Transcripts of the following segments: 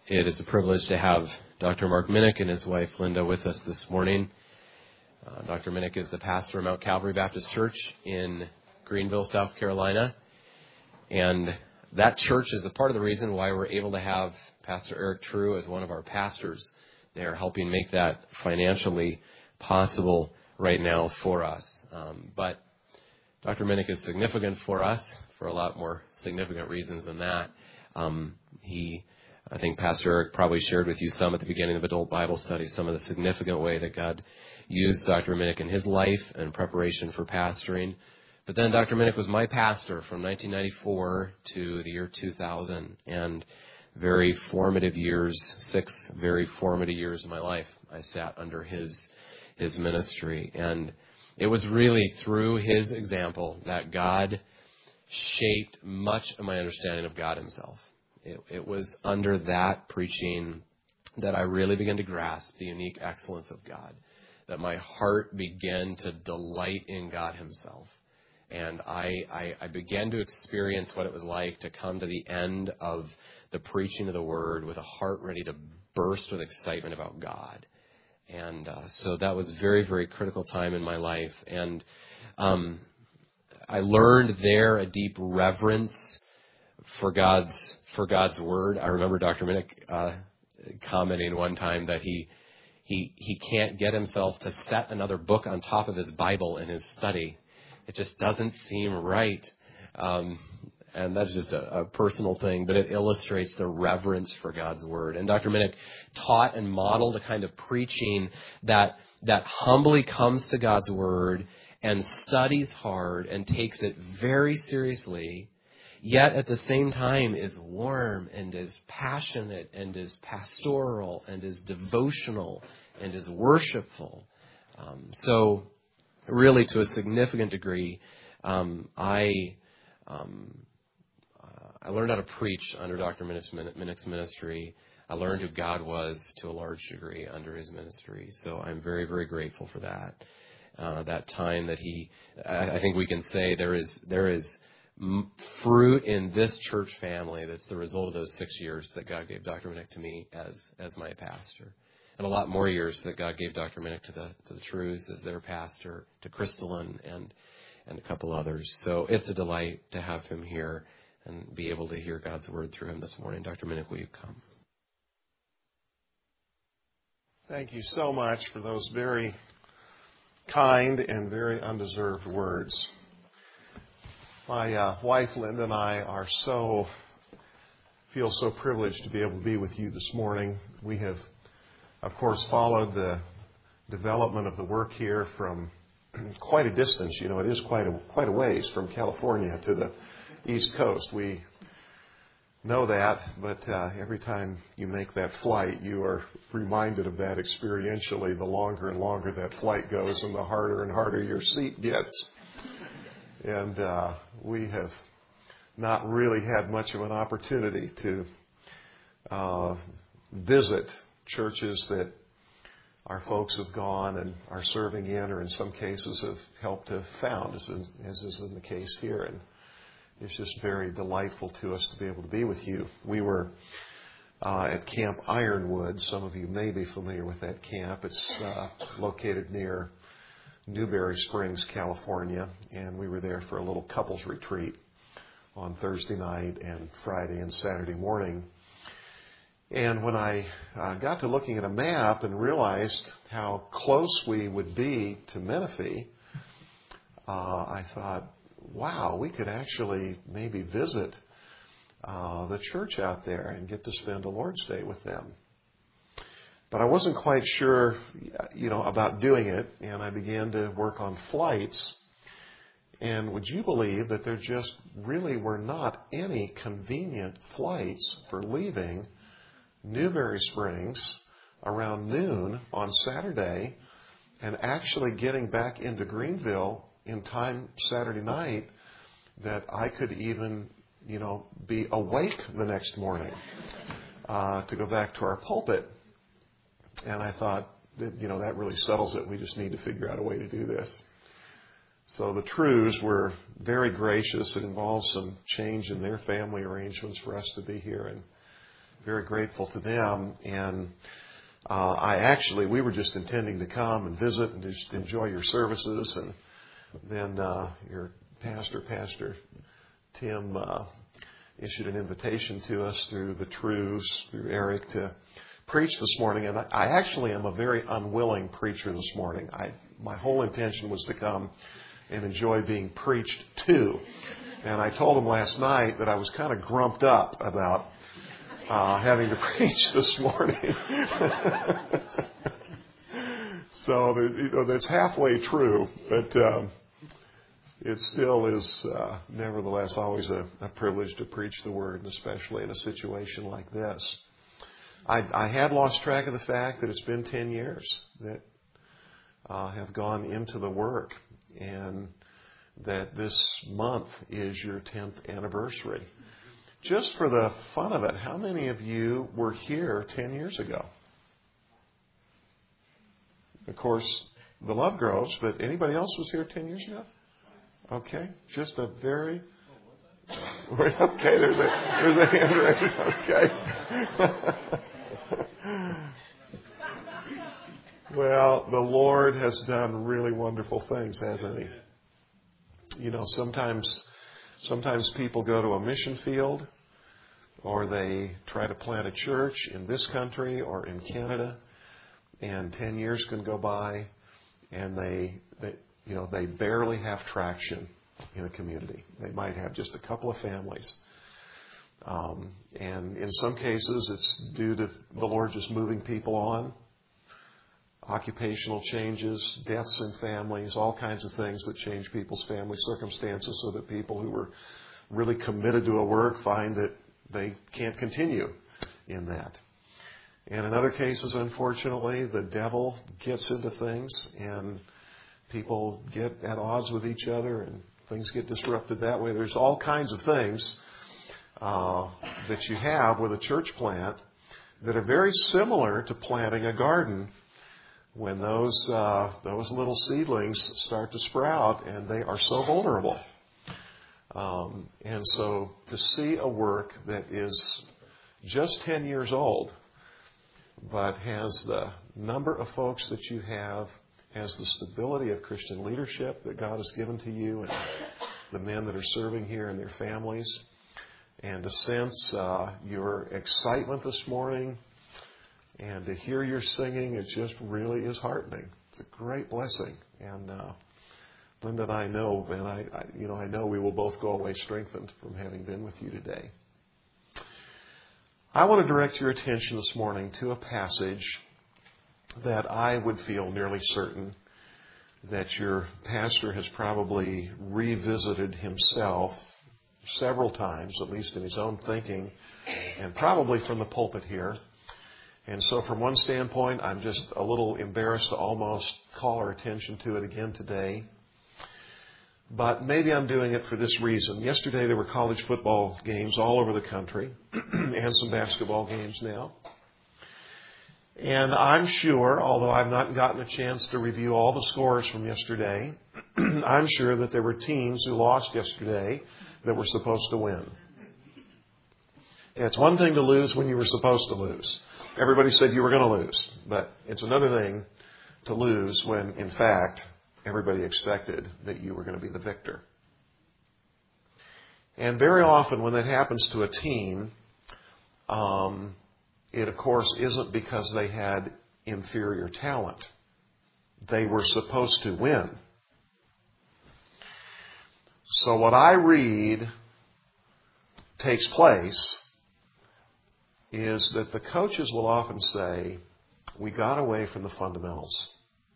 It is a privilege to have Dr. Mark Minnick and his wife Linda with us this morning. Dr. Minnick is the pastor of Mount Calvary Baptist Church in Greenville, South Carolina. And that church is a part of the reason why we're able to have Pastor Eric True as one of our pastors. They are helping make that financially possible right now for us. But Dr. Minnick is significant for us for a lot more significant reasons than that. I think Pastor Eric probably shared with you some at the beginning of Adult Bible Study, some of the significant way that God used Dr. Minnick in his life and preparation for pastoring. But then Dr. Minnick was my pastor from 1994 to the year 2000, and very formative years, 6 very formative years of my life, I sat under his ministry. And it was really through his example that God shaped much of my understanding of God himself. It was under that preaching that I really began to grasp the unique excellence of God, that my heart began to delight in God himself. And I began to experience what it was like to come to the end of the preaching of the Word with a heart ready to burst with excitement about God. And so that was a very, very critical time in my life. And I learned there a deep reverence for God's Word. I remember Dr. Minnick commenting one time that he can't get himself to set another book on top of his Bible in his study. It just doesn't seem right. And that's just a personal thing, but it illustrates the reverence for God's Word. And Dr. Minnick taught and modeled a kind of preaching that humbly comes to God's Word and studies hard and takes it very seriously, yet at the same time is warm and is passionate and is pastoral and is devotional and is worshipful. So really, to a significant degree, I learned how to preach under Dr. Minnick's ministry. I learned who God was to a large degree under his ministry. So I'm very, very grateful for that. That time that I think we can say there is fruit in this church family that's the result of those 6 years that God gave Dr. Minnick to me as my pastor. And a lot more years that God gave Dr. Minnick to the Trues as their pastor, to Crystalline and a couple others. So it's a delight to have him here and be able to hear God's Word through him this morning. Dr. Minnick, will you come? Thank you so much for those very kind and very undeserved words. My wife, Linda, and I feel so privileged to be able to be with you this morning. We have, of course, followed the development of the work here from quite a distance. You know, it is quite a ways from California to the East Coast. We know that, but every time you make that flight, you are reminded of that experientially. The longer and longer that flight goes, and the harder and harder your seat gets. And we have not really had much of an opportunity to visit churches that our folks have gone and are serving in, or in some cases have helped to found, as is in the case here. And it's just very delightful to us to be able to be with you. We were at Camp Ironwood. Some of you may be familiar with that camp. It's located near Newberry Springs, California, and we were there for a little couples retreat on Thursday night and Friday and Saturday morning. And when I got to looking at a map and realized how close we would be to Menifee, I thought, wow, we could actually maybe visit the church out there and get to spend a Lord's Day with them. But I wasn't quite sure, about doing it, and I began to work on flights. And would you believe that there just really were not any convenient flights for leaving Newberry Springs around noon on Saturday and actually getting back into Greenville in time Saturday night that I could even, be awake the next morning to go back to our pulpit. And I thought that, that really settles it. We just need to figure out a way to do this. So the Trues were very gracious. It involved some change in their family arrangements for us to be here in very grateful to them. And we were just intending to come and visit and just enjoy your services. And then your Pastor Tim, issued an invitation to us through the Trues, through Eric, to preach this morning. And I actually am a very unwilling preacher this morning. My whole intention was to come and enjoy being preached to. And I told him last night that I was kind of grumped up about having to preach this morning. So that's halfway true, but it still is nevertheless always a privilege to preach the Word, and especially in a situation like this. I had lost track of the fact that it's been 10 years that have gone into the work, and that this month is your 10th anniversary. Just for the fun of it, how many of you were here 10 years ago? Of course, the Lovegroves, but anybody else was here 10 years ago? Okay, just a very... Okay, there's a hand raised. Okay. Well, the Lord has done really wonderful things, hasn't He? You know, sometimes people go to a mission field, or they try to plant a church in this country or in Canada, and 10 years can go by, and they barely have traction in a community. They might have just a couple of families. And in some cases, it's due to the Lord just moving people on. Occupational changes, deaths in families, all kinds of things that change people's family circumstances, so that people who were really committed to a work find that they can't continue in that. And in other cases, unfortunately, the devil gets into things, and people get at odds with each other, and things get disrupted that way. There's all kinds of things that you have with a church plant that are very similar to planting a garden, when those little seedlings start to sprout, and they are so vulnerable. And so to see a work that is just 10 years old, but has the number of folks that you have, has the stability of Christian leadership that God has given to you, and the men that are serving here and their families, and to sense your excitement this morning, and to hear your singing, it just really is heartening. It's a great blessing. And Linda and I know, and I know we will both go away strengthened from having been with you today. I want to direct your attention this morning to a passage that I would feel nearly certain that your pastor has probably revisited himself several times, at least in his own thinking, and probably from the pulpit here. And so from one standpoint, I'm just a little embarrassed to almost call our attention to it again today. But maybe I'm doing it for this reason. Yesterday there were college football games all over the country, and some basketball games now. And I'm sure, although I've not gotten a chance to review all the scores from yesterday, I'm sure that there were teams who lost yesterday that were supposed to win. It's one thing to lose when you were supposed to lose. Everybody said you were going to lose. But it's another thing to lose when, in fact, everybody expected that you were going to be the victor. And very often when that happens to a team, it, of course, isn't because they had inferior talent. They were supposed to win. So what I read takes place is that the coaches will often say, we got away from the fundamentals.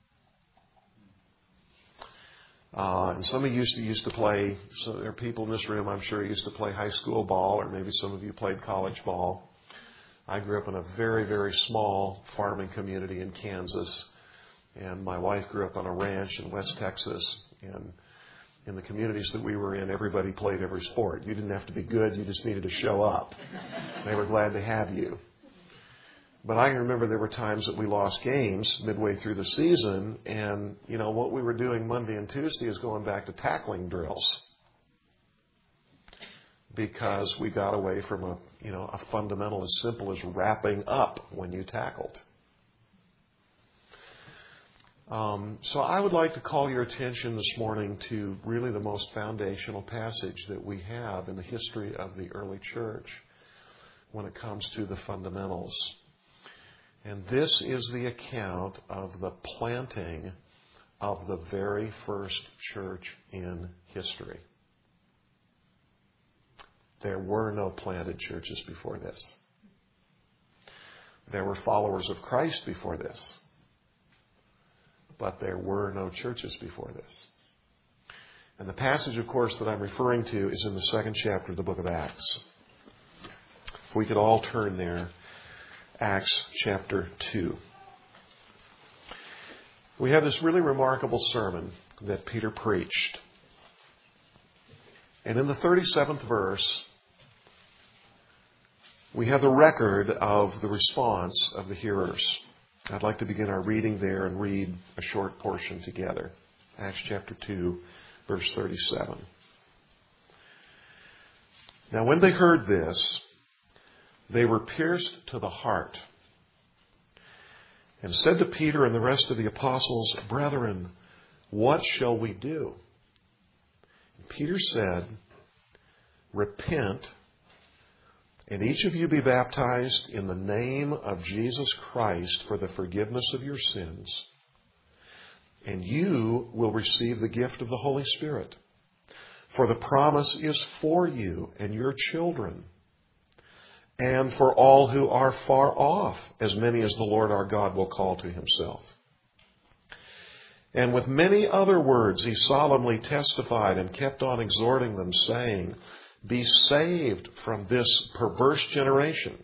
And some of you used to play, so there are people in this room, I'm sure, used to play high school ball, or maybe some of you played college ball. I grew up in a very, very small farming community in Kansas, and my wife grew up on a ranch in West Texas. And in the communities that we were in, everybody played every sport. You didn't have to be good, you just needed to show up. They were glad to have you. But I remember there were times that we lost games midway through the season, and what we were doing Monday and Tuesday is going back to tackling drills. because we got away from a fundamental as simple as wrapping up when you tackled. So I would like to call your attention this morning to really the most foundational passage that we have in the history of the early church when it comes to the fundamentals. And this is the account of the planting of the very first church in history. There were no planted churches before this. There were followers of Christ before this. But there were no churches before this. And the passage, of course, that I'm referring to is in the 2nd chapter of the book of Acts. If we could all turn there, Acts chapter 2. We have this really remarkable sermon that Peter preached. And in the 37th verse, we have the record of the response of the hearers. I'd like to begin our reading there and read a short portion together. Acts chapter 2, verse 37. Now when they heard this, they were pierced to the heart and said to Peter and the rest of the apostles, "Brethren, what shall we do?" And Peter said, "Repent, and each of you be baptized in the name of Jesus Christ for the forgiveness of your sins, and you will receive the gift of the Holy Spirit. For the promise is for you and your children, and for all who are far off, as many as the Lord our God will call to himself." And with many other words he solemnly testified and kept on exhorting them, saying, "Be saved from this perverse generation."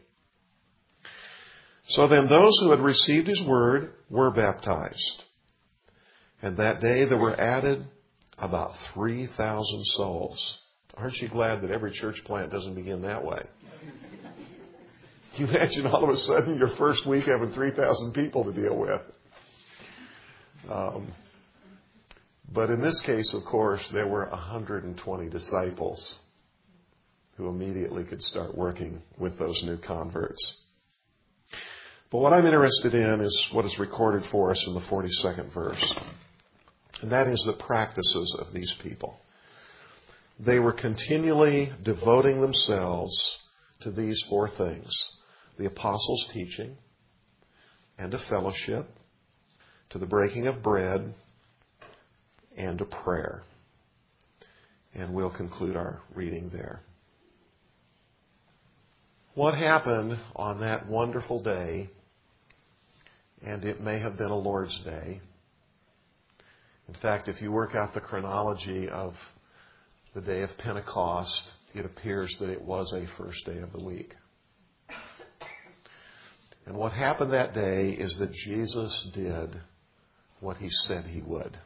So then those who had received his word were baptized. And that day there were added about 3,000 souls. Aren't you glad that every church plant doesn't begin that way? Can you imagine all of a sudden your first week having 3,000 people to deal with? But in this case, of course, there were 120 disciples who immediately could start working with those new converts. But what I'm interested in is what is recorded for us in the 42nd verse. And that is the practices of these people. They were continually devoting themselves to these 4 things: the apostles' teaching, and to fellowship, to the breaking of bread, and to prayer. And we'll conclude our reading there. What happened on that wonderful day, and it may have been a Lord's Day. In fact, if you work out the chronology of the day of Pentecost, it appears that it was a first day of the week. And what happened that day is that Jesus did what he said he would.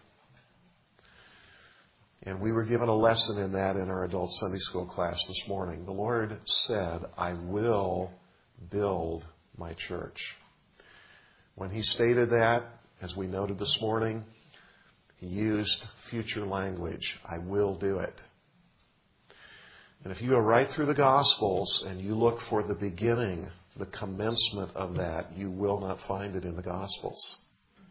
And we were given a lesson in that in our adult Sunday school class this morning. The Lord said, "I will build my church." When he stated that, as we noted this morning, he used future language. I will do it. And if you go right through the Gospels and you look for the beginning, the commencement of that, you will not find it in the Gospels.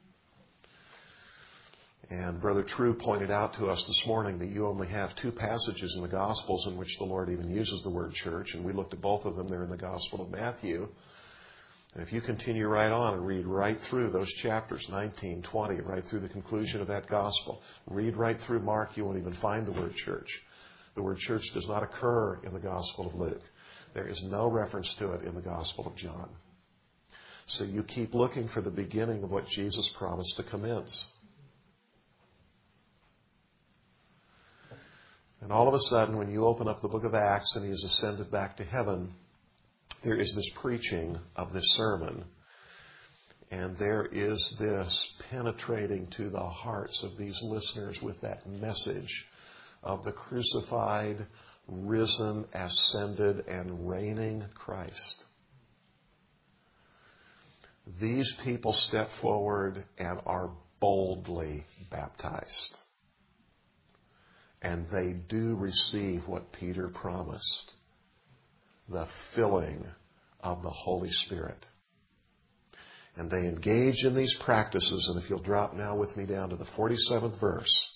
And Brother True pointed out to us this morning that you only have 2 passages in the Gospels in which the Lord even uses the word church, and we looked at both of them. They're in the Gospel of Matthew. And if you continue right on and read right through those chapters, 19, 20, right through the conclusion of that Gospel, read right through Mark, you won't even find the word church. The word church does not occur in the Gospel of Luke. There is no reference to it in the Gospel of John. So you keep looking for the beginning of what Jesus promised to commence. And all of a sudden, when you open up the book of Acts and he has ascended back to heaven, there is this preaching of this sermon. And there is this penetrating to the hearts of these listeners with that message of the crucified, risen, ascended, and reigning Christ. These people step forward and are boldly baptized. And they do receive what Peter promised, the filling of the Holy Spirit. And they engage in these practices. And if you'll drop now with me down to the 47th verse.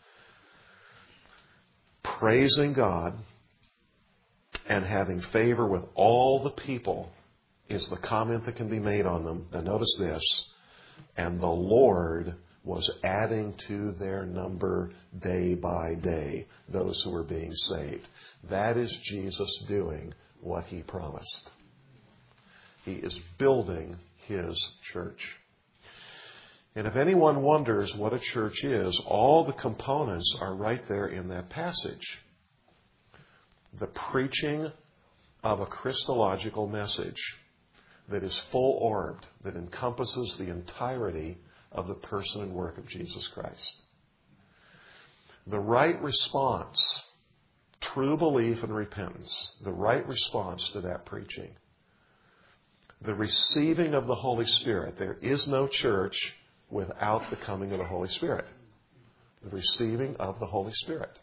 Praising God and having favor with all the people is the comment that can be made on them. Now notice this. And the Lord was adding to their number day by day those who were being saved. That is Jesus doing what He promised. He is building His church. And if anyone wonders what a church is, all the components are right there in that passage. The preaching of a Christological message that is full-orbed, that encompasses the entirety of the person and work of Jesus Christ. The right response, true belief and repentance, the right response to that preaching. The receiving of the Holy Spirit. There is no church without the coming of the Holy Spirit. The receiving of the Holy Spirit.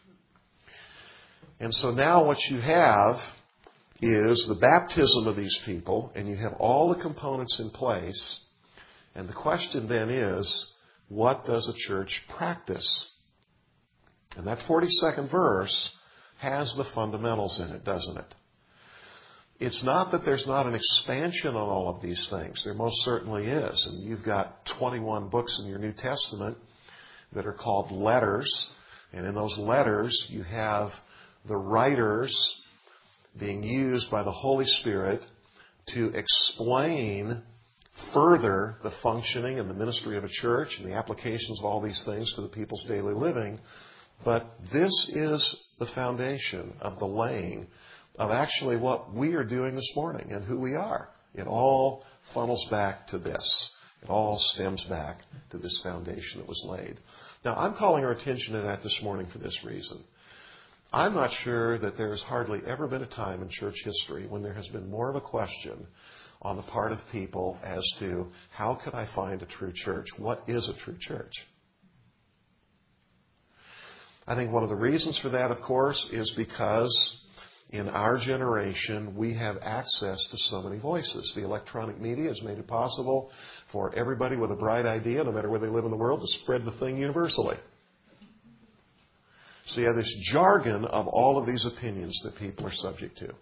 And so now what you have is the baptism of these people, and you have all the components in place. And the question then is, what does a church practice? And that 42nd verse has the fundamentals in it, doesn't it? It's not that there's not an expansion on all of these things. There most certainly is. And you've got 21 books in your New Testament that are called letters. And in those letters, you have the writers being used by the Holy Spirit to explain further the functioning and the ministry of a church and the applications of all these things to the people's daily living. But this is the foundation of the laying of actually what we are doing this morning and who we are. It all funnels back to this. It all stems back to this foundation that was laid. Now, I'm calling our attention to that this morning for this reason. I'm not sure that there has hardly ever been a time in church history when there has been more of a question on the part of people as to how can I find a true church? What is a true church? I think one of the reasons for that, of course, is because in our generation we have access to so many voices. The electronic media has made it possible for everybody with a bright idea, no matter where they live in the world, to spread the thing universally. So you have this jargon of all of these opinions that people are subject to.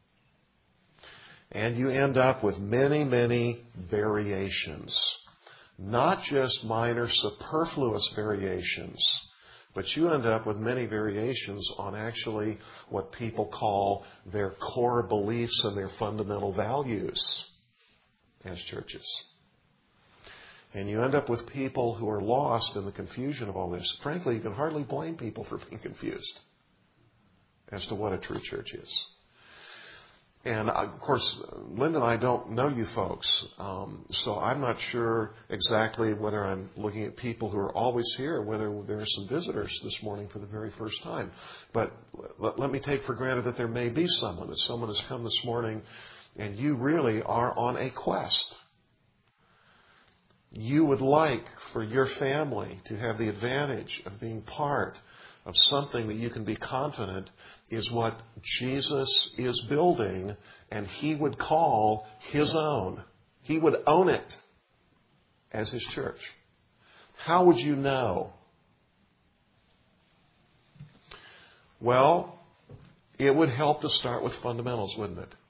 And you end up with many, many variations. Not just minor superfluous variations, but you end up with many variations on actually what people call their core beliefs and their fundamental values as churches. And you end up with people who are lost in the confusion of all this. Frankly, you can hardly blame people for being confused as to what a true church is. And, of course, Linda and I don't know you folks, so I'm not sure exactly whether I'm looking at people who are always here or whether there are some visitors this morning for the very first time. But let me take for granted that there may be someone, that someone has come this morning and you really are on a quest. You would like for your family to have the advantage of being part of something that you can be confident is what Jesus is building, and He would call His own. He would own it as His church. How would you know? Well, it would help to start with fundamentals, wouldn't it?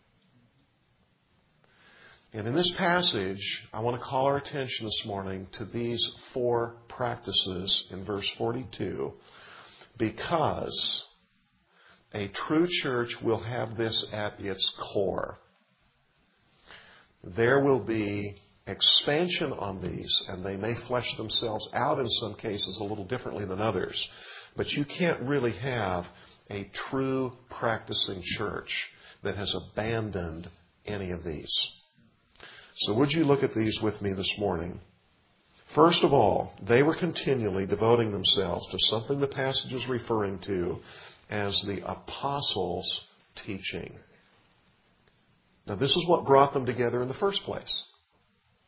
And in this passage, I want to call our attention this morning to these 4 practices in verse 42, because a true church will have this at its core. There will be expansion on these, and they may flesh themselves out in some cases a little differently than others. But you can't really have a true practicing church that has abandoned any of these. So would you look at these with me this morning? First of all, they were continually devoting themselves to something the passage is referring to as the apostles' teaching. Now, this is what brought them together in the first place.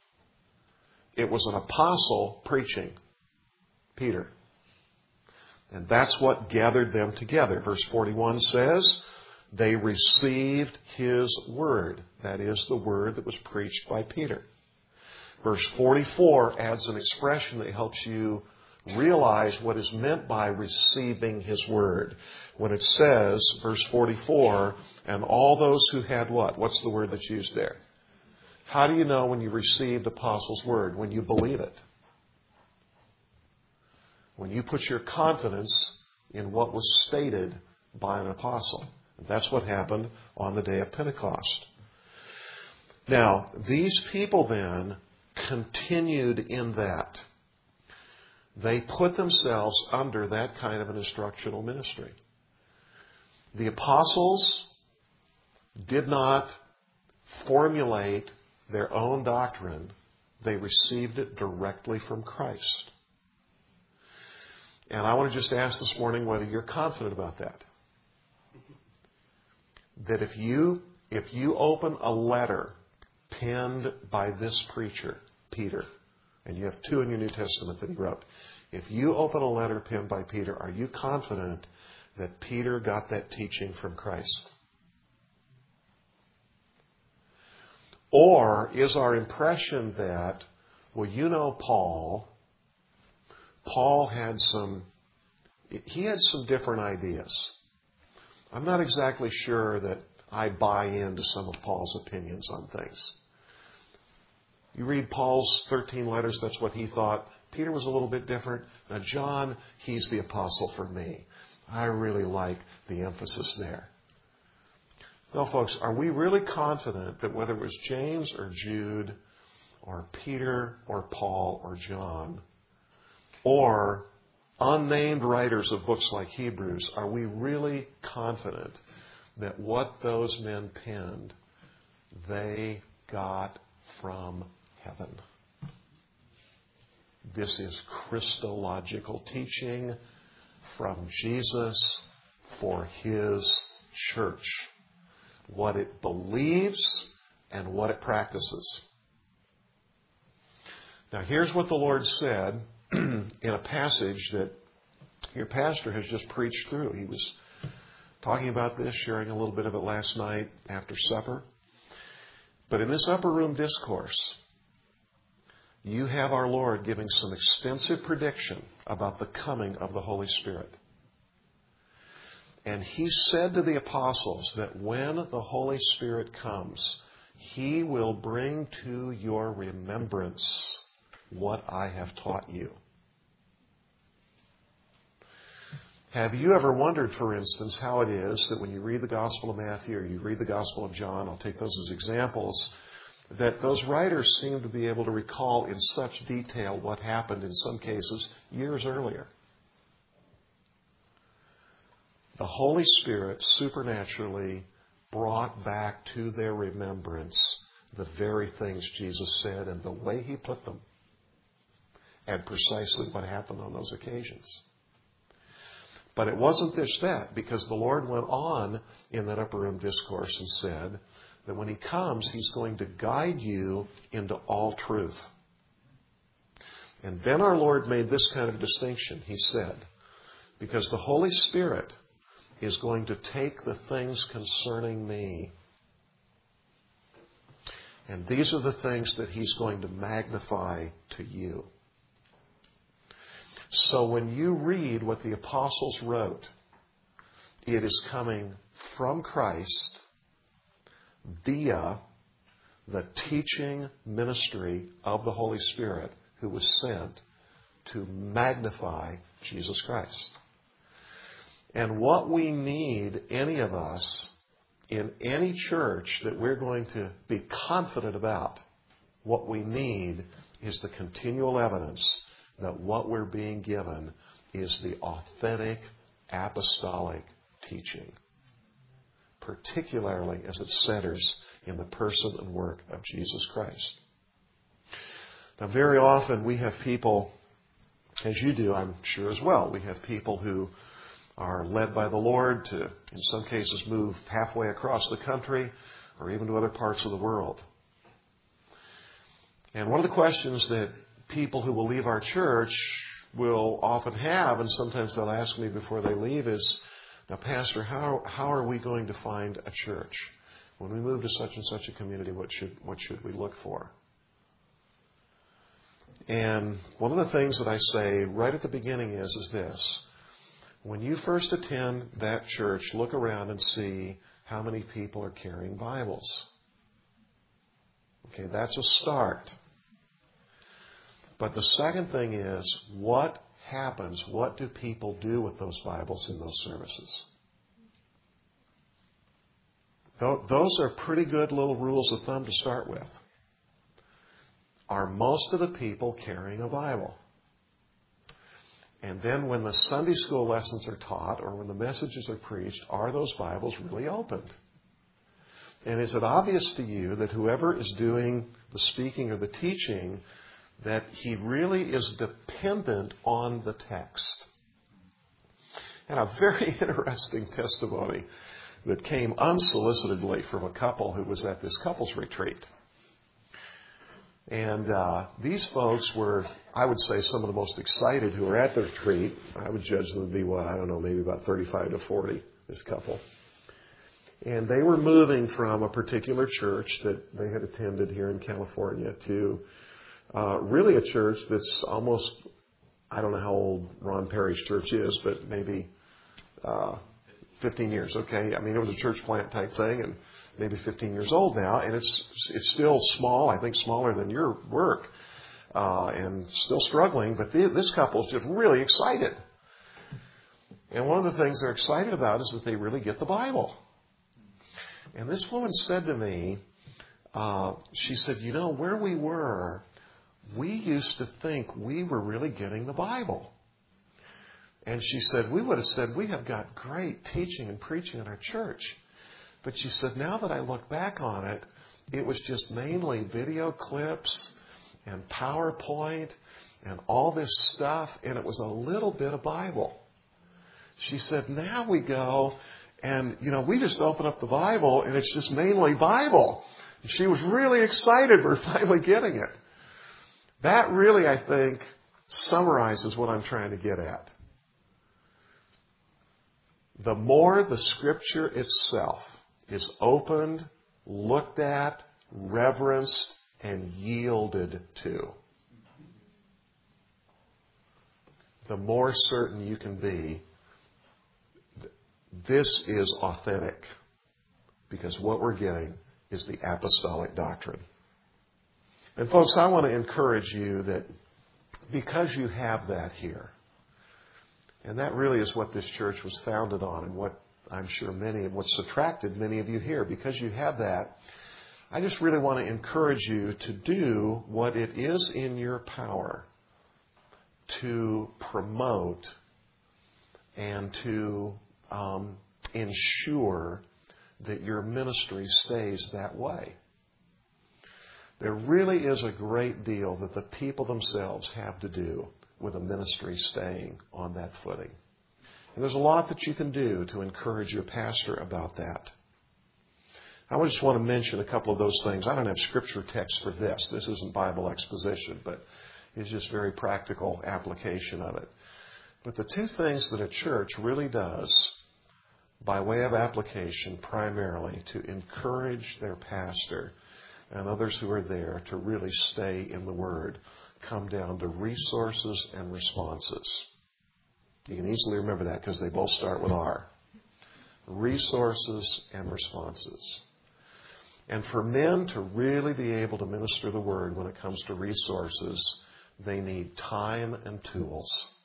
It was an apostle preaching, Peter. And that's what gathered them together. Verse 41 says, they received His word. That is the word that was preached by Peter. Verse 44 adds an expression that helps you realize what is meant by receiving His word. When it says, verse 44, and all those who had what? What's the word that's used there? How do you know when you received the apostles' word? When you believe it. When you put your confidence in what was stated by an apostle. That's what happened on the day of Pentecost. Now, these people then continued in that. They put themselves under that kind of an instructional ministry. The apostles did not formulate their own doctrine. They received it directly from Christ. And I want to just ask this morning whether you're confident about that. That if you open a letter penned by this preacher, Peter, and you have two in your New Testament that he wrote, if you open a letter penned by Peter, are you confident that Peter got that teaching from Christ? Or is our impression that, well, you know Paul had some different ideas. I'm not exactly sure that I buy into some of Paul's opinions on things. You read Paul's 13 letters, that's what he thought. Peter was a little bit different. Now John, he's the apostle for me. I really like the emphasis there. No, folks, are we really confident that whether it was James or Jude or Peter or Paul or John or unnamed writers of books like Hebrews, are we really confident that what those men penned, they got from heaven? This is Christological teaching from Jesus for His church. What it believes and what it practices. Now here's what the Lord said in a passage that your pastor has just preached through. He was talking about this, sharing a little bit of it last night after supper. But in this upper room discourse, you have our Lord giving some extensive prediction about the coming of the Holy Spirit. And He said to the apostles that when the Holy Spirit comes, He will bring to your remembrance what I have taught you. Have you ever wondered, for instance, how it is that when you read the Gospel of Matthew or you read the Gospel of John, I'll take those as examples, that those writers seem to be able to recall in such detail what happened in some cases years earlier? The Holy Spirit supernaturally brought back to their remembrance the very things Jesus said and the way He put them, and precisely what happened on those occasions. But it wasn't just that, because the Lord went on in that upper room discourse and said that when He comes, He's going to guide you into all truth. And then our Lord made this kind of distinction. He said, because the Holy Spirit is going to take the things concerning me, and these are the things that He's going to magnify to you. So when you read what the apostles wrote, it is coming from Christ via the teaching ministry of the Holy Spirit who was sent to magnify Jesus Christ. And what we need, any of us, in any church that we're going to be confident about, what we need is the continual evidence that what we're being given is the authentic apostolic teaching, particularly as it centers in the person and work of Jesus Christ. Now, very often we have people, as you do, I'm sure as well, we have people who are led by the Lord to, in some cases, move halfway across the country or even to other parts of the world. And one of the questions that people who will leave our church will often have, and sometimes they'll ask me before they leave, is, now, Pastor, how are we going to find a church? When we move to such and such a community, what should we look for? And one of the things that I say right at the beginning is this. When you first attend that church, look around and see how many people are carrying Bibles. Okay, that's a start. But the second thing is, what happens? What do people do with those Bibles in those services? Those are pretty good little rules of thumb to start with. Are most of the people carrying a Bible? And then when the Sunday school lessons are taught or when the messages are preached, are those Bibles really opened? And is it obvious to you that whoever is doing the speaking or the teaching, that he really is dependent on the text? And a very interesting testimony that came unsolicitedly from a couple who was at this couples retreat. And these folks were, I would say, some of the most excited who were at the retreat. I would judge them to be, maybe about 35 to 40, this couple. And they were moving from a particular church that they had attended here in California to really a church that's almost, I don't know how old Ron Perry's church is, but maybe 15 years, okay? I mean, it was a church plant type thing, and maybe 15 years old now, and it's still small, I think smaller than your work, and still struggling, but this couple is just really excited. And one of the things they're excited about is that they really get the Bible. And this woman said to me, she said, where we were, we used to think we were really getting the Bible. And she said, we would have said, we have got great teaching and preaching in our church. But she said, now that I look back on it, it was just mainly video clips and PowerPoint and all this stuff, and it was a little bit of Bible. She said, now we go and, we just open up the Bible and it's just mainly Bible. And she was really excited for finally getting it. That really, I think, summarizes what I'm trying to get at. The more the Scripture itself is opened, looked at, reverenced, and yielded to, the more certain you can be this is authentic, because what we're getting is the apostolic doctrine. And folks, I want to encourage you that because you have that here, and that really is what this church was founded on, and what I'm sure what's attracted many of you here, because you have that, I just really want to encourage you to do what it is in your power to promote and to ensure that your ministry stays that way. There really is a great deal that the people themselves have to do with a ministry staying on that footing. And there's a lot that you can do to encourage your pastor about that. I just want to mention a couple of those things. I don't have scripture text for this. This isn't Bible exposition, but it's just very practical application of it. But the two things that a church really does by way of application primarily to encourage their pastor and others who are there to really stay in the Word come down to resources and responses. You can easily remember that because they both start with R. Resources and responses. And for men to really be able to minister the Word when it comes to resources, they need time and tools.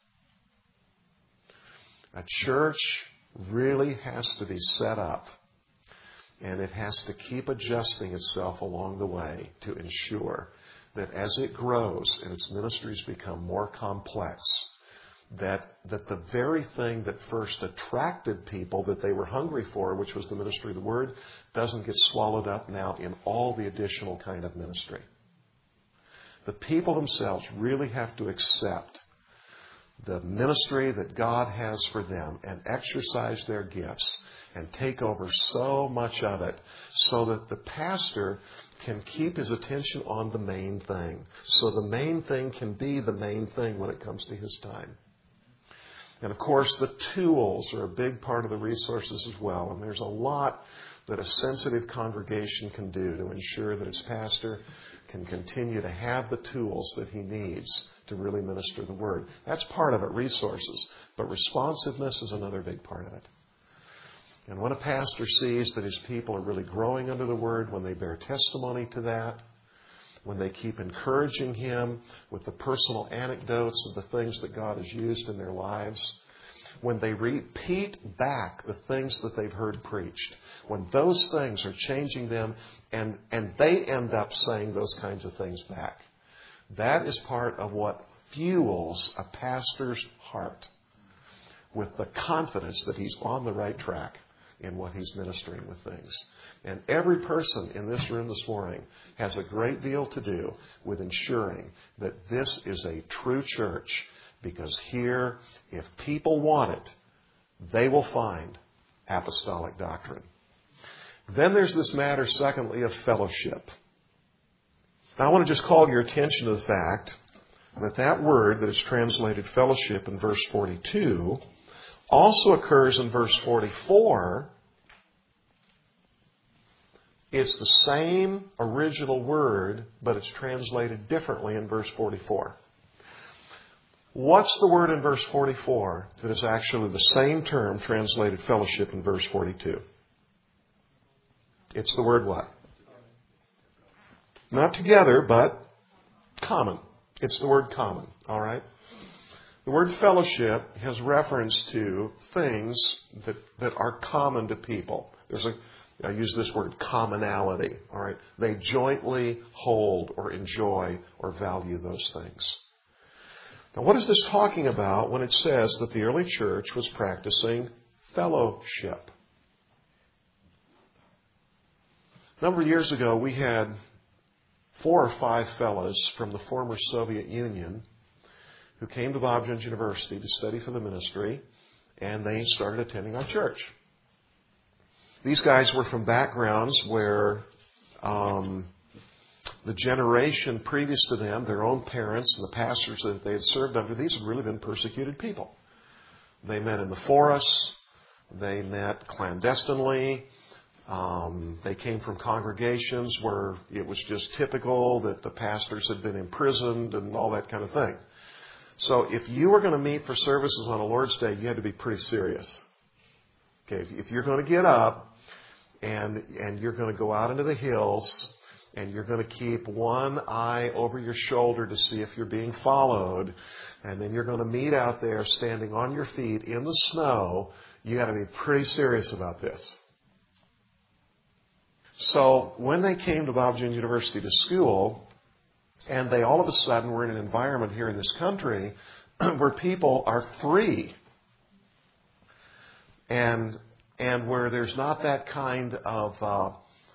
A church really has to be set up, and it has to keep adjusting itself along the way to ensure that as it grows and its ministries become more complex, that the very thing that first attracted people that they were hungry for, which was the ministry of the Word, doesn't get swallowed up now in all the additional kind of ministry. The people themselves really have to accept the ministry that God has for them and exercise their gifts and take over so much of it so that the pastor can keep his attention on the main thing. So the main thing can be the main thing when it comes to his time. And of course, the tools are a big part of the resources as well. And there's a lot that a sensitive congregation can do to ensure that its pastor can continue to have the tools that he needs to really minister the Word. That's part of it, resources. But responsiveness is another big part of it. And when a pastor sees that his people are really growing under the Word, when they bear testimony to that, when they keep encouraging him with the personal anecdotes of the things that God has used in their lives, when they repeat back the things that they've heard preached, when those things are changing them and they end up saying those kinds of things back, that is part of what fuels a pastor's heart with the confidence that he's on the right track in what he's ministering with things. And every person in this room this morning has a great deal to do with ensuring that this is a true church, because here, if people want it, they will find apostolic doctrine. Then there's this matter, secondly, of fellowship. Now, I want to just call your attention to the fact that that word that is translated fellowship in verse 42 also occurs in verse 44. It's the same original word, but it's translated differently in verse 44. What's the word in verse 44 that is actually the same term translated fellowship in verse 42? It's the word what? Not together, but common. It's the word common, all right? The word fellowship has reference to things that are common to people. I use this word commonality, all right? They jointly hold or enjoy or value those things. Now, what is this talking about when it says that the early church was practicing fellowship? A number of years ago, we had 4 or 5 fellows from the former Soviet Union who came to Bob Jones University to study for the ministry, and they started attending our church. These guys were from backgrounds where the generation previous to them, their own parents and the pastors that they had served under, these had really been persecuted people. They met in the forests. They met clandestinely. They came from congregations where it was just typical that the pastors had been imprisoned and all that kind of thing. So if you were going to meet for services on a Lord's Day, you had to be pretty serious. Okay, if you're going to get up and you're going to go out into the hills and you're going to keep one eye over your shoulder to see if you're being followed, and then you're going to meet out there standing on your feet in the snow, you got to be pretty serious about this. So when they came to Bob Jones University to school, and they all of a sudden were in an environment here in this country where people are free, and where there's not that kind of,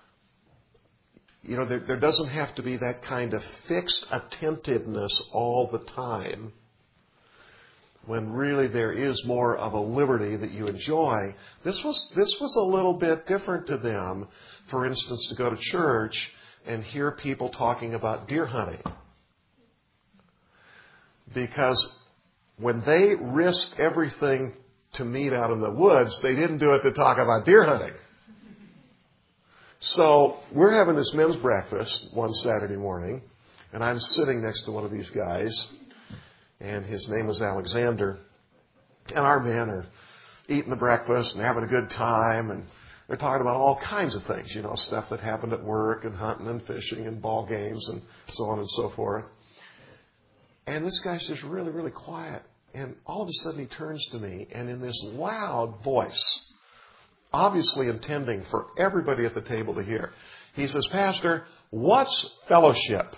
there doesn't have to be that kind of fixed attentiveness all the time, when really there is more of a liberty that you enjoy. This was a little bit different to them, for instance, to go to church and hear people talking about deer hunting. Because when they risked everything to meet out in the woods, they didn't do it to talk about deer hunting. So we're having this men's breakfast one Saturday morning, and I'm sitting next to one of these guys, and his name was Alexander. And our men are eating the breakfast and having a good time, and they're talking about all kinds of things, stuff that happened at work and hunting and fishing and ball games and so on and so forth. And this guy's just really, really quiet. And all of a sudden he turns to me, and in this loud voice, obviously intending for everybody at the table to hear, he says, "Pastor, what's fellowship?"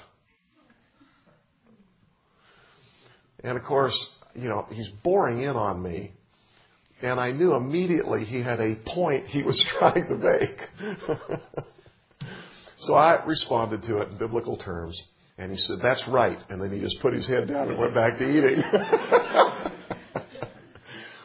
And of course, he's boring in on me. And I knew immediately he had a point he was trying to make. So I responded to it in biblical terms. And he said, "That's right." And then he just put his head down and went back to eating.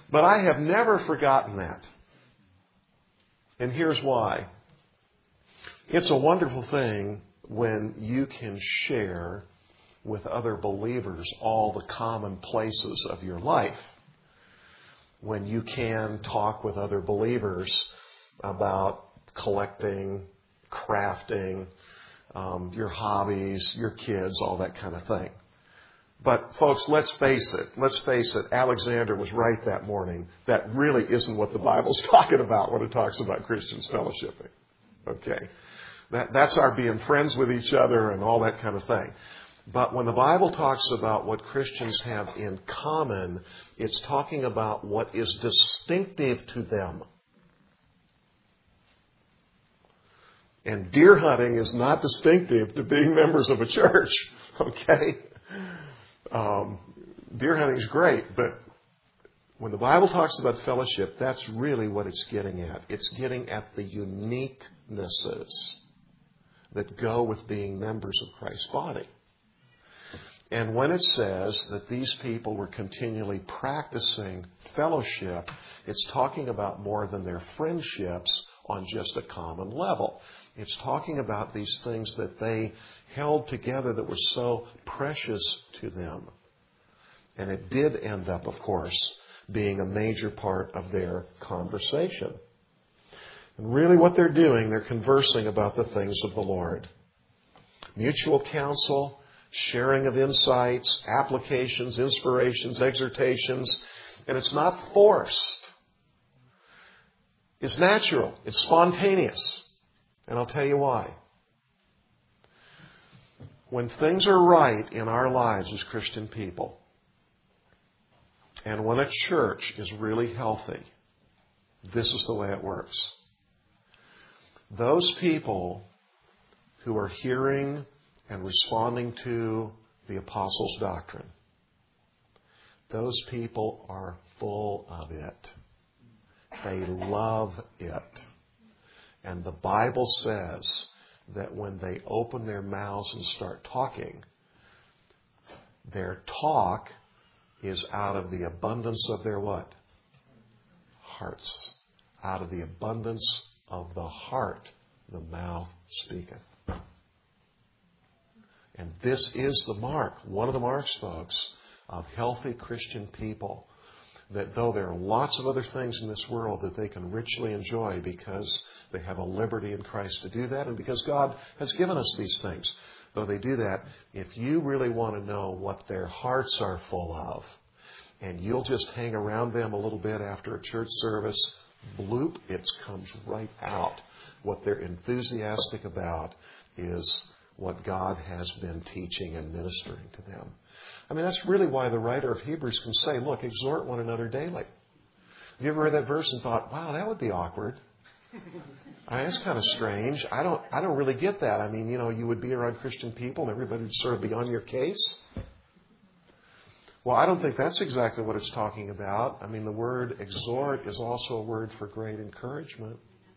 But I have never forgotten that. And here's why. It's a wonderful thing when you can share with other believers all the common places of your life. When you can talk with other believers about collecting, crafting, your hobbies, your kids, all that kind of thing. But folks, let's face it, Alexander was right that morning. That really isn't what the Bible's talking about when it talks about Christians fellowshipping. Okay? That's our being friends with each other and all that kind of thing. But when the Bible talks about what Christians have in common, it's talking about what is distinctive to them. And deer hunting is not distinctive to being members of a church. Okay? Deer hunting is great, but when the Bible talks about fellowship, that's really what it's getting at. It's getting at the uniquenesses that go with being members of Christ's body. And when it says that these people were continually practicing fellowship, it's talking about more than their friendships on just a common level. It's talking about these things that they held together that were so precious to them. And it did end up, of course, being a major part of their conversation. And really what they're doing, they're conversing about the things of the Lord. Mutual counsel, sharing of insights, applications, inspirations, exhortations. And it's not forced. It's natural. It's spontaneous. And I'll tell you why. When things are right in our lives as Christian people, and when a church is really healthy, this is the way it works. Those people who are hearing and responding to the apostles' doctrine, those people are full of it. They love it. And the Bible says that when they open their mouths and start talking, their talk is out of the abundance of their what? Hearts. Out of the abundance of the heart, the mouth speaketh. And this is the mark, one of the marks, folks, of healthy Christian people. That though there are lots of other things in this world that they can richly enjoy because they have a liberty in Christ to do that and because God has given us these things. Though they do that, if you really want to know what their hearts are full of, and you'll just hang around them a little bit after a church service, bloop, it comes right out. What they're enthusiastic about is what God has been teaching and ministering to them. I mean, that's really why the writer of Hebrews can say, look, exhort one another daily. Have you ever read that verse and thought, wow, that would be awkward? That's kind of strange. I don't really get that. I mean, you would be around Christian people and everybody would sort of be on your case. Well, I don't think that's exactly what it's talking about. I mean, the word exhort is also a word for great encouragement.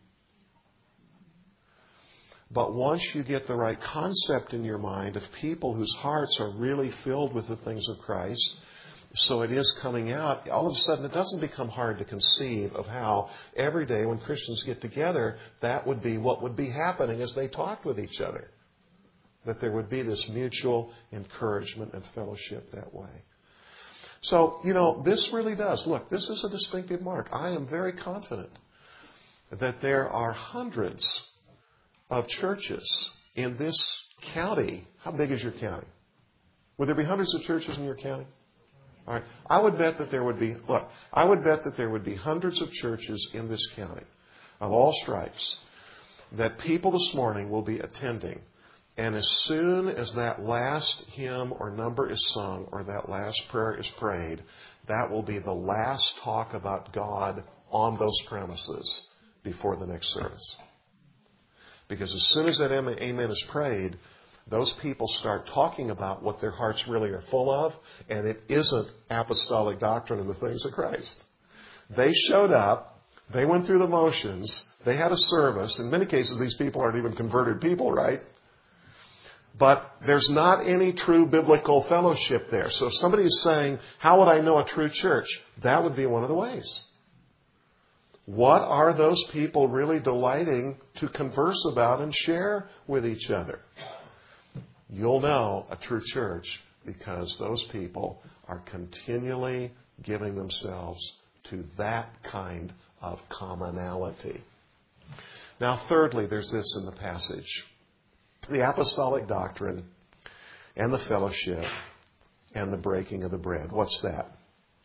But once you get the right concept in your mind of people whose hearts are really filled with the things of Christ, so it is coming out, all of a sudden it doesn't become hard to conceive of how every day when Christians get together, that would be what would be happening as they talked with each other. That there would be this mutual encouragement and fellowship that way. So, this really does. Look, this is a distinctive mark. I am very confident that there are hundreds of churches in this county. How big is your county? Would there be hundreds of churches in your county? All right. I would bet that there would be hundreds of churches in this county of all stripes that people this morning will be attending. And as soon as that last hymn or number is sung or that last prayer is prayed, that will be the last talk about God on those premises before the next service. Because as soon as that amen is prayed, those people start talking about what their hearts really are full of, and it isn't apostolic doctrine and the things of Christ. They showed up, they went through the motions, they had a service. In many cases, these people aren't even converted people, right? But there's not any true biblical fellowship there. So if somebody is saying, how would I know a true church? That would be one of the ways. What are those people really delighting to converse about and share with each other? You'll know a true church because those people are continually giving themselves to that kind of commonality. Now, thirdly, there's this in the passage. The apostolic doctrine and the fellowship and the breaking of the bread. What's that?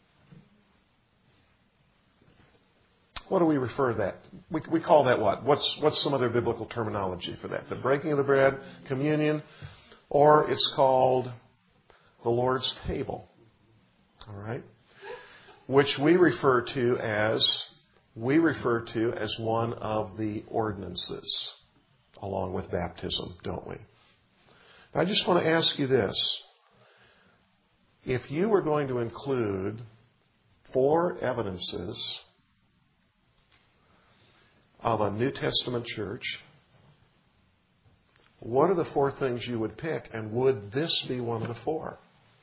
What do we refer to that? We call that what? What's some other biblical terminology for that? The breaking of the bread, communion, or it's called the Lord's table. All right? Which we refer to as one of the ordinances, along with baptism, don't we? I just want to ask you this. If you were going to include 4 evidences of a New Testament church, what are the 4 things you would pick, and would this be one of the 4?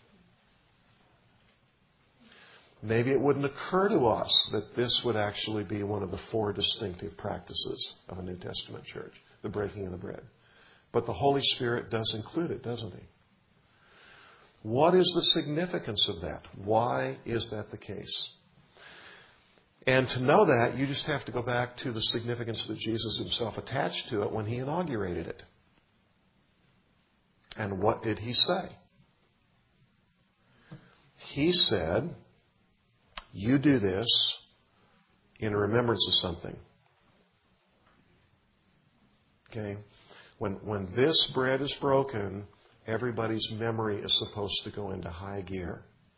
Maybe it wouldn't occur to us that this would actually be one of the 4 distinctive practices of a New Testament church, the breaking of the bread. But the Holy Spirit does include it, doesn't He? What is the significance of that? Why is that the case? And to know that, you just have to go back to the significance that Jesus Himself attached to it when He inaugurated it. And what did He say? He said, you do this in remembrance of something. Okay? When this bread is broken, everybody's memory is supposed to go into high gear.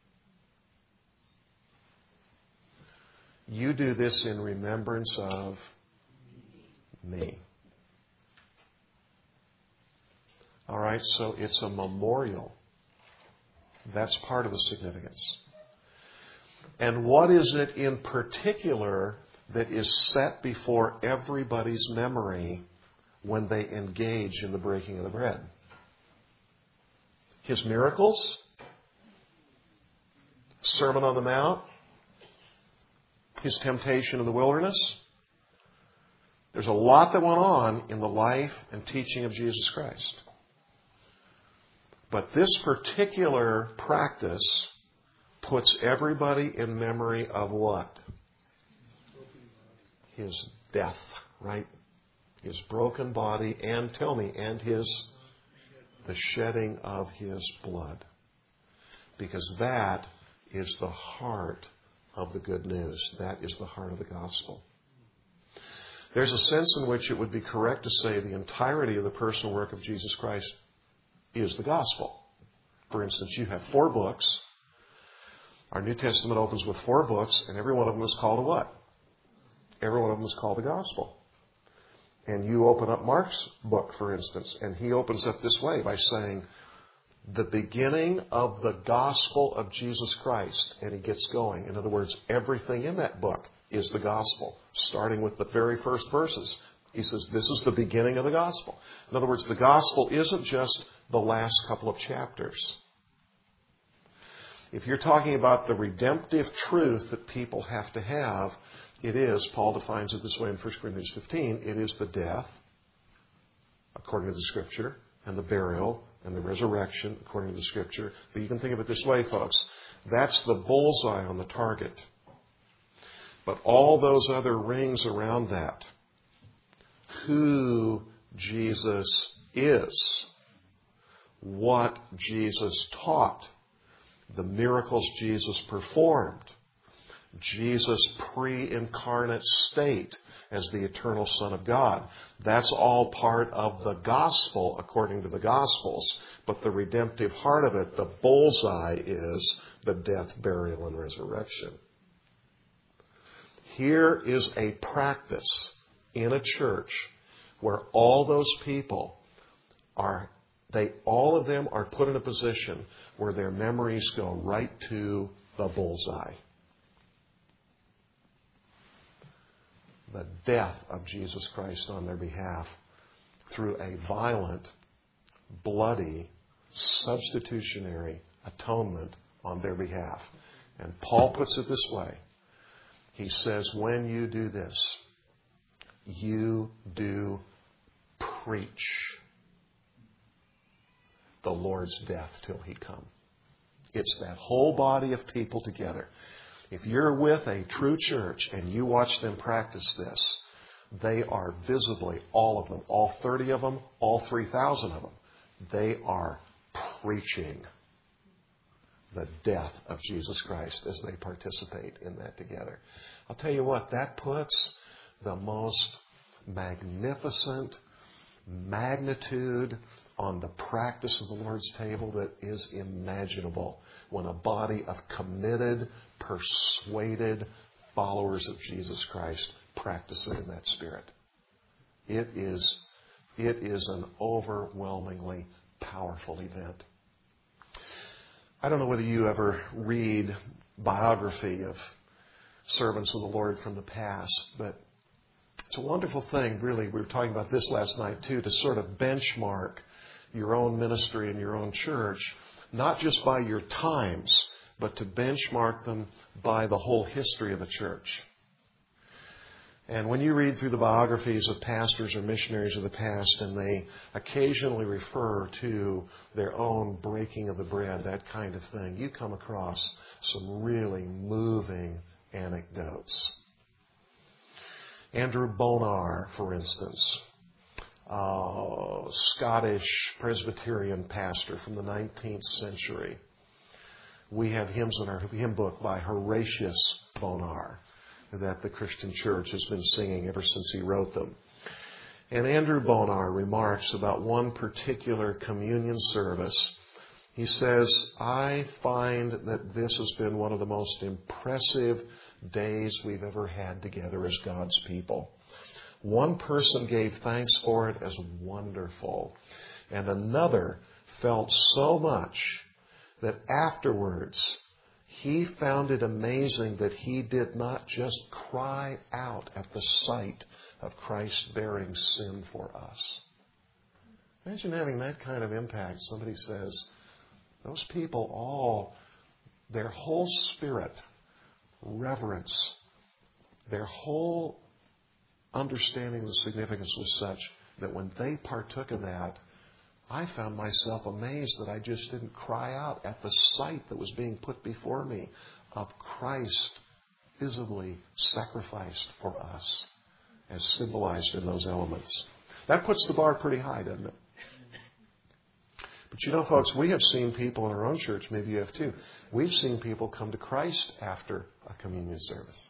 You do this in remembrance of me. All right, so it's a memorial. That's part of the significance. And what is it in particular that is set before everybody's memory when they engage in the breaking of the bread? His miracles? Sermon on the Mount? His temptation in the wilderness? There's a lot that went on in the life and teaching of Jesus Christ. But this particular practice puts everybody in memory of what? His death, right? His broken body, and tell me, and the shedding of His blood. Because that is the heart of the good news. That is the heart of the gospel. There's a sense in which it would be correct to say the entirety of the personal work of Jesus Christ is the gospel. For instance, you have 4 books. Our New Testament opens with 4 books, and every one of them is called a what? Every one of them is called the gospel. And you open up Mark's book, for instance, and he opens up this way by saying, the beginning of the gospel of Jesus Christ. And he gets going. In other words, everything in that book is the gospel, starting with the very first verses. He says, this is the beginning of the gospel. In other words, the gospel isn't just the last couple of chapters. If you're talking about the redemptive truth that people have to have, it is, Paul defines it this way in 1 Corinthians 15, it is the death, according to the Scripture, and the burial, and the resurrection, according to the Scripture. But you can think of it this way, folks. That's the bullseye on the target. But all those other rings around that, who Jesus is, what Jesus taught, the miracles Jesus performed, Jesus' pre-incarnate state as the eternal Son of God. That's all part of the gospel according to the Gospels. But the redemptive heart of it, the bullseye, is the death, burial, and resurrection. Here is a practice in a church where all those people all of them are put in a position where their memories go right to the bullseye. The death of Jesus Christ on their behalf through a violent bloody, substitutionary atonement on their behalf. And Paul puts it this way. He says, when you do this, you do preach the Lord's death till He come. It's that whole body of people together. If you're with a true church and you watch them practice this, they are visibly, all of them, all 30 of them, all 3,000 of them, they are preaching the death of Jesus Christ as they participate in that together. I'll tell you what, that puts the most magnificent magnitude on the practice of the Lord's table that is imaginable when a body of committed, persuaded followers of Jesus Christ practice it in that spirit. It is an overwhelmingly powerful event. I don't know whether you ever read biography of servants of the Lord from the past, but it's a wonderful thing, really. We were talking about this last night, too, to sort of benchmark your own ministry and your own church, not just by your times, but to benchmark them by the whole history of the church. And when you read through the biographies of pastors or missionaries of the past, and they occasionally refer to their own breaking of the bread, that kind of thing, you come across some really moving anecdotes. Andrew Bonar, for instance, Scottish Presbyterian pastor from the 19th century. We have hymns in our hymn book by Horatius Bonar that the Christian church has been singing ever since he wrote them. And Andrew Bonar remarks about one particular communion service. He says, I find that this has been one of the most impressive days we've ever had together as God's people. One person gave thanks for it as wonderful, and another felt so much that afterwards he found it amazing that he did not just cry out at the sight of Christ bearing sin for us. Imagine having that kind of impact. Somebody says, those people all, their whole spirit, reverence, their whole understanding of the significance was such that when they partook of that, I found myself amazed that I just didn't cry out at the sight that was being put before me of Christ visibly sacrificed for us, as symbolized in those elements. That puts the bar pretty high, doesn't it? But you know, folks, we have seen people in our own church, maybe you have too, we've seen people come to Christ after a communion service.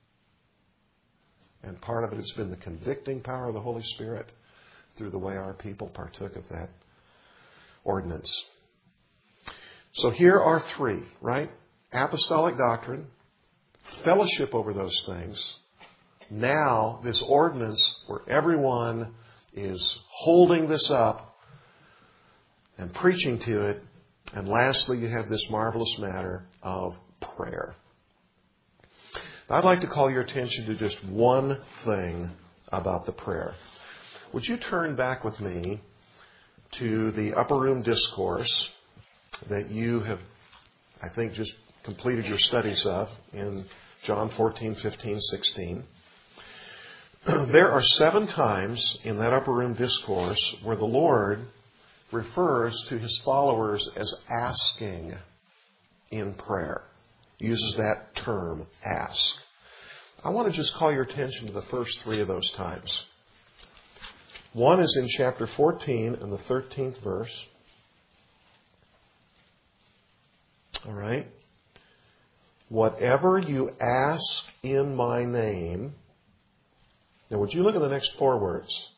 And part of it has been the convicting power of the Holy Spirit through the way our people partook of that ordinance. So here are three, right? Apostolic doctrine, fellowship over those things. Now, this ordinance where everyone is holding this up and preaching to it. And lastly, you have this marvelous matter of prayer. I'd like to call your attention to just one thing about the prayer. Would you turn back with me to the Upper Room Discourse that you have, I think, just completed your studies of in John 14, 15, 16. There are 7 times in that Upper Room Discourse where the Lord refers to His followers as asking in prayer. He uses that term, ask. I want to just call your attention to the first 3 of those times. One is in chapter 14 and the 13th verse. All right. Whatever you ask in my name. Now, would you look at the next 4 words?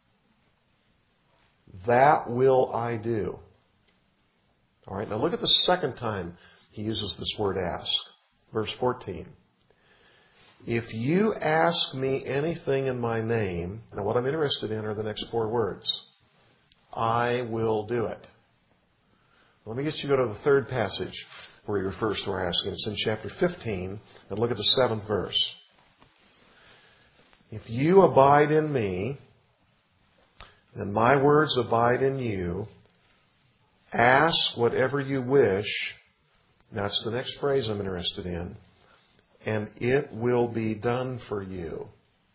That will I do. All right. Now, look at the second time he uses this word ask. Verse 14. If you ask me anything in my name, now what I'm interested in are the next 4 words. I will do it. Let me get you to go to the third passage where he refers to our asking. It's in chapter 15, and look at the 7th verse. If you abide in me, and my words abide in you, Ask whatever you wish. That's the next phrase I'm interested in. And it will be done for you.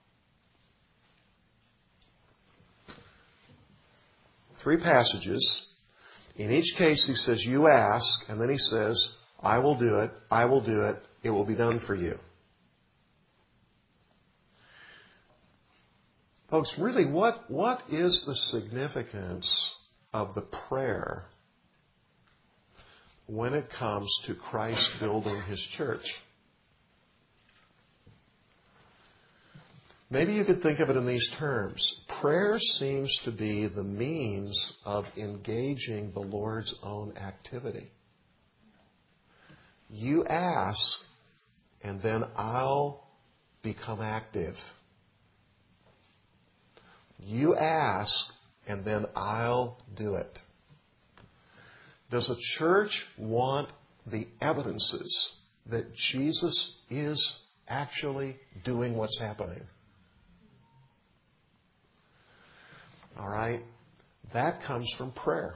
Three passages. In each case, he says, you ask, and then he says, I will do it, I will do it, it will be done for you. Folks, really, what is the significance of the prayer when it comes to Christ building His church? Maybe you could think of it in these terms. Prayer seems to be the means of engaging the Lord's own activity. You ask, and then I'll become active. You ask, and then I'll do it. Does a church want the evidences that Jesus is actually doing what's happening? All right? That comes from prayer.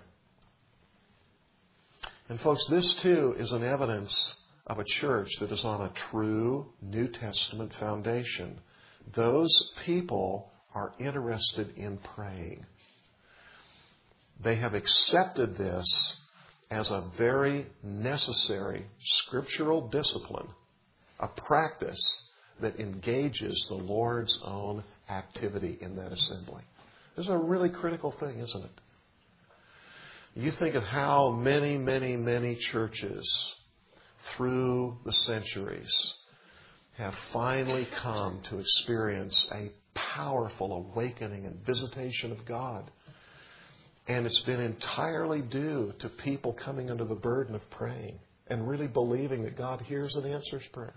And folks, this too is an evidence of a church that is on a true New Testament foundation. Those people are interested in praying. They have accepted this as a very necessary scriptural discipline, a practice that engages the Lord's own activity in that assembly. This is a really critical thing, isn't it? You think of how many churches through the centuries have finally come to experience a powerful awakening and visitation of God. And it's been entirely due to people coming under the burden of praying and really believing that God hears and answers prayer.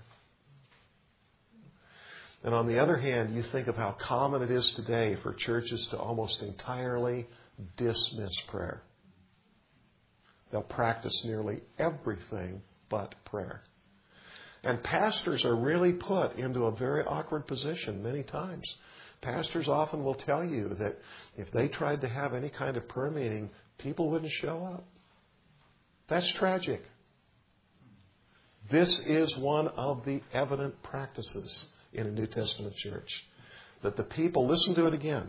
And on the other hand, you think of how common it is today for churches to almost entirely dismiss prayer. They'll practice nearly everything but prayer. And pastors are really put into a very awkward position many times. Pastors often will tell you that if they tried to have any kind of prayer meeting, people wouldn't show up. That's tragic. This is one of the evident practices in a New Testament church. That the people, listen to it again,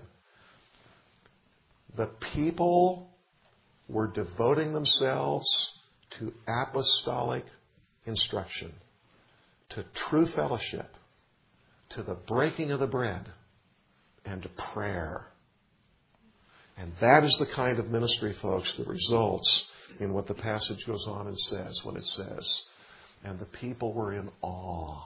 the people were devoting themselves to apostolic instruction, to true fellowship, to the breaking of the bread, and to prayer. And that is the kind of ministry, folks, that results in what the passage goes on and says when it says, and the people were in awe.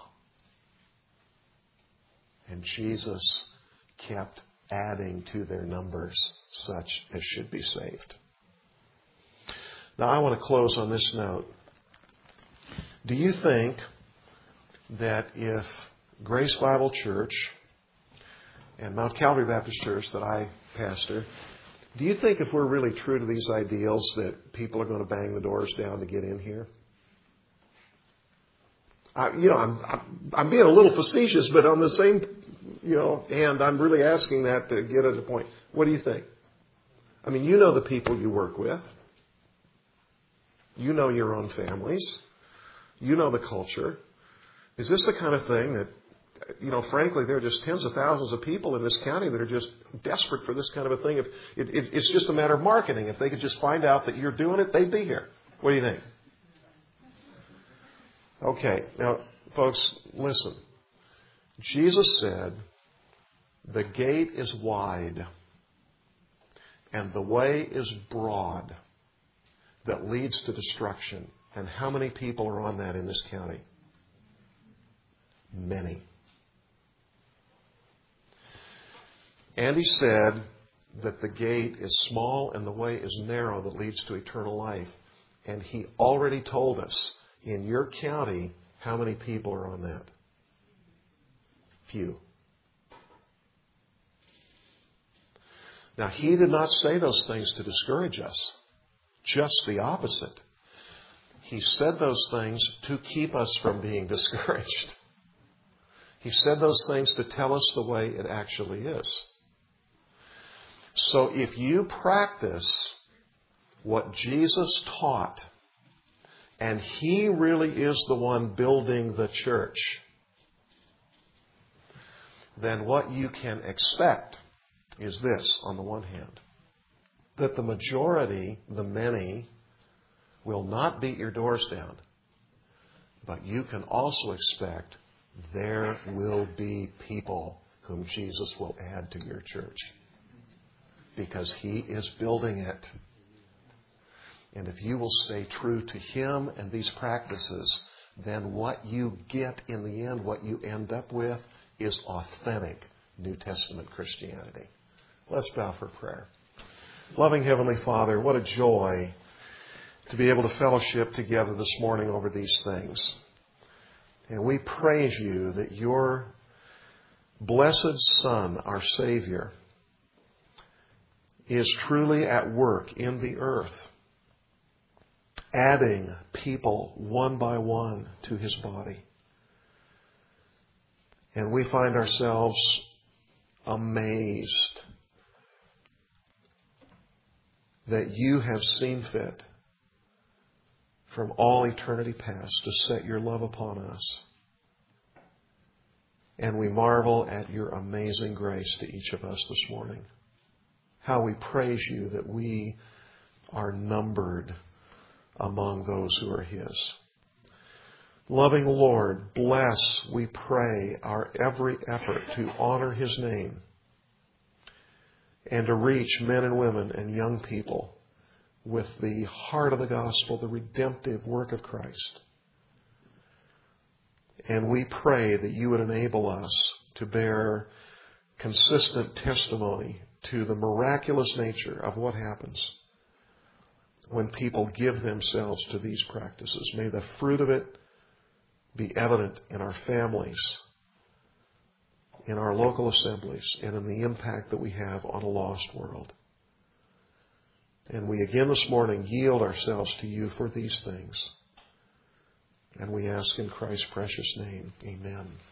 And Jesus kept adding to their numbers such as should be saved. Now, I want to close on this note. Do you think that if Grace Bible Church and Mount Calvary Baptist Church that I pastor, do you think if we're really true to these ideals that people are going to bang the doors down to get in here? I'm being a little facetious, but on the same, hand, I'm really asking that to get at a point. What do you think? I mean, you know the people you work with. You know your own families. You know the culture. Is this the kind of thing that, frankly, there are just tens of thousands of people in this county that are just desperate for this kind of a thing. If it's just a matter of marketing. If they could just find out that you're doing it, they'd be here. What do you think? Okay, now, folks, listen. Jesus said, the gate is wide and the way is broad that leads to destruction. And how many people are on that in this county? Many. And he said that the gate is small and the way is narrow that leads to eternal life. And he already told us, in your county, how many people are on that? Few. Now, he did not say those things to discourage us. Just the opposite. He said those things to keep us from being discouraged. He said those things to tell us the way it actually is. So if you practice what Jesus taught, and He really is the one building the church, then what you can expect is this, on the one hand, that the majority, the many, will not beat your doors down. But you can also expect there will be people whom Jesus will add to your church, because He is building it. And if you will stay true to Him and these practices, then what you get in the end, what you end up with, is authentic New Testament Christianity. Let's bow for prayer. Loving Heavenly Father, what a joy to be able to fellowship together this morning over these things. And we praise You that Your blessed Son, our Savior, is truly at work in the earth, adding people one by one to His body. And we find ourselves amazed that You have seen fit from all eternity past to set Your love upon us. And we marvel at Your amazing grace to each of us this morning. How we praise You that we are numbered among those who are His. Loving Lord, bless, we pray, our every effort to honor His name and to reach men and women and young people with the heart of the gospel, the redemptive work of Christ. And we pray that You would enable us to bear consistent testimony to the miraculous nature of what happens when people give themselves to these practices. May the fruit of it be evident in our families, in our local assemblies, and in the impact that we have on a lost world. And we again this morning yield ourselves to You for these things. And we ask in Christ's precious name, amen.